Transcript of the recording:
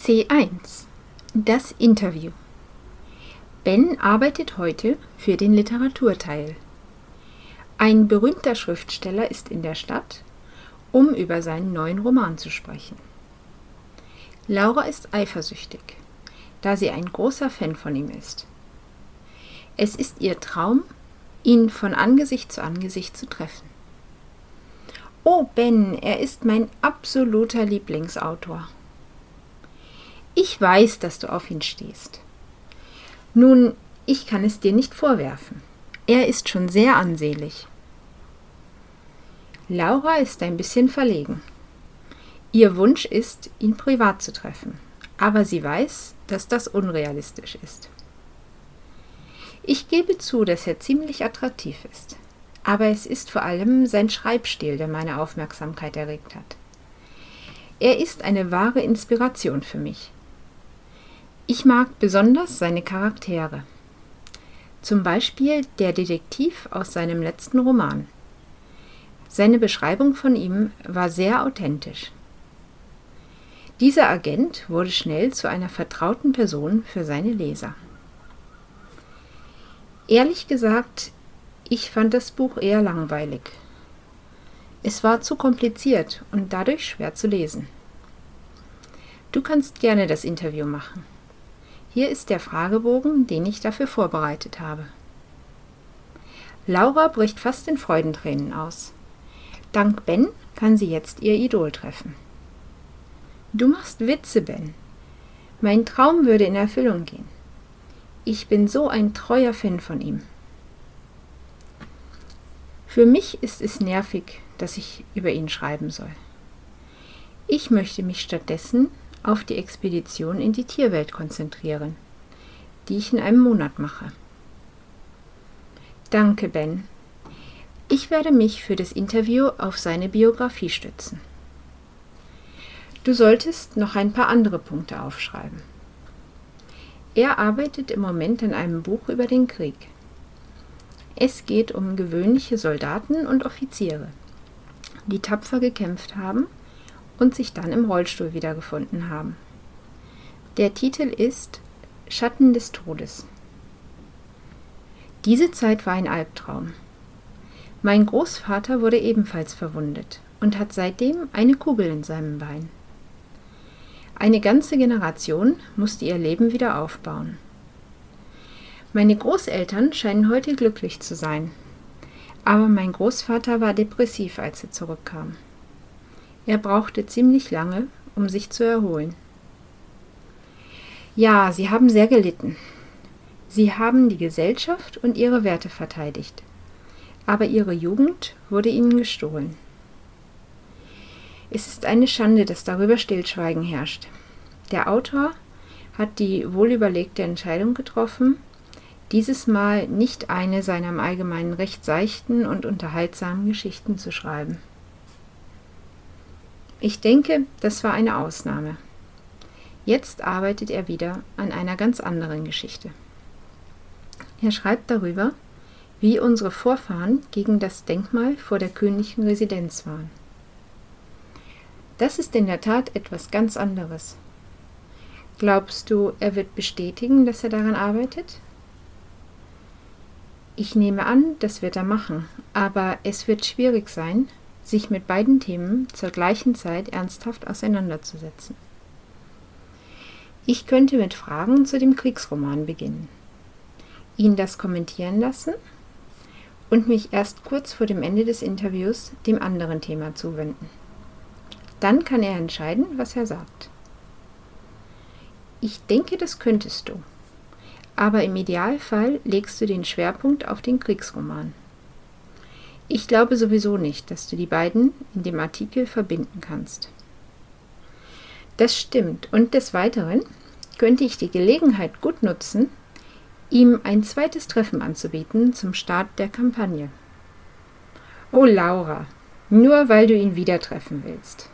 C1 – Das Interview. Ben arbeitet heute für den Literaturteil. Ein berühmter Schriftsteller ist in der Stadt, um über seinen neuen Roman zu sprechen. Laura ist eifersüchtig, da sie ein großer Fan von ihm ist. Es ist ihr Traum, ihn von Angesicht zu Angesicht zu treffen. »Oh Ben, er ist mein absoluter Lieblingsautor.« »Ich weiß, dass du auf ihn stehst.« »Nun, ich kann es dir nicht vorwerfen. Er ist schon sehr ansehlich.« Laura ist ein bisschen verlegen. Ihr Wunsch ist, ihn privat zu treffen, aber sie weiß, dass das unrealistisch ist. »Ich gebe zu, dass er ziemlich attraktiv ist, aber es ist vor allem sein Schreibstil, der meine Aufmerksamkeit erregt hat. Er ist eine wahre Inspiration für mich. Ich mag besonders seine Charaktere. Zum Beispiel der Detektiv aus seinem letzten Roman. Seine Beschreibung von ihm war sehr authentisch. Dieser Agent wurde schnell zu einer vertrauten Person für seine Leser. Ehrlich gesagt, ich fand das Buch eher langweilig. Es war zu kompliziert und dadurch schwer zu lesen. Du kannst gerne das Interview machen. Hier ist der Fragebogen, den ich dafür vorbereitet habe. Laura bricht fast in Freudentränen aus. Dank Ben kann sie jetzt ihr Idol treffen. Du machst Witze, Ben. Mein Traum würde in Erfüllung gehen. Ich bin so ein treuer Fan von ihm. Für mich ist es nervig, dass ich über ihn schreiben soll. Ich möchte mich stattdessen auf die Expedition in die Tierwelt konzentrieren, die ich in einem Monat mache. Danke, Ben. Ich werde mich für das Interview auf seine Biografie stützen. Du solltest noch ein paar andere Punkte aufschreiben. Er arbeitet im Moment an einem Buch über den Krieg. Es geht um gewöhnliche Soldaten und Offiziere, die tapfer gekämpft haben und sich dann im Rollstuhl wiedergefunden haben. Der Titel ist Schatten des Todes. Diese Zeit war ein Albtraum. Mein Großvater wurde ebenfalls verwundet und hat seitdem eine Kugel in seinem Bein. Eine ganze Generation musste ihr Leben wieder aufbauen. Meine Großeltern scheinen heute glücklich zu sein, aber mein Großvater war depressiv, als er zurückkam. Er brauchte ziemlich lange, um sich zu erholen. Ja, sie haben sehr gelitten. Sie haben die Gesellschaft und ihre Werte verteidigt, aber ihre Jugend wurde ihnen gestohlen. Es ist eine Schande, dass darüber Stillschweigen herrscht. Der Autor hat die wohlüberlegte Entscheidung getroffen, dieses Mal nicht eine seiner im Allgemeinen recht seichten und unterhaltsamen Geschichten zu schreiben. Ich denke, das war eine Ausnahme. Jetzt arbeitet er wieder an einer ganz anderen Geschichte. Er schreibt darüber, wie unsere Vorfahren gegen das Denkmal vor der königlichen Residenz waren. Das ist in der Tat etwas ganz anderes. Glaubst du, er wird bestätigen, dass er daran arbeitet? Ich nehme an, das wird er machen, aber es wird schwierig sein, sich mit beiden Themen zur gleichen Zeit ernsthaft auseinanderzusetzen. Ich könnte mit Fragen zu dem Kriegsroman beginnen, ihn das kommentieren lassen und mich erst kurz vor dem Ende des Interviews dem anderen Thema zuwenden. Dann kann er entscheiden, was er sagt. Ich denke, das könntest du, aber im Idealfall legst du den Schwerpunkt auf den Kriegsroman. Ich glaube sowieso nicht, dass du die beiden in dem Artikel verbinden kannst. Das stimmt, und des Weiteren könnte ich die Gelegenheit gut nutzen, ihm ein zweites Treffen anzubieten zum Start der Kampagne. Oh Laura, nur weil du ihn wieder treffen willst.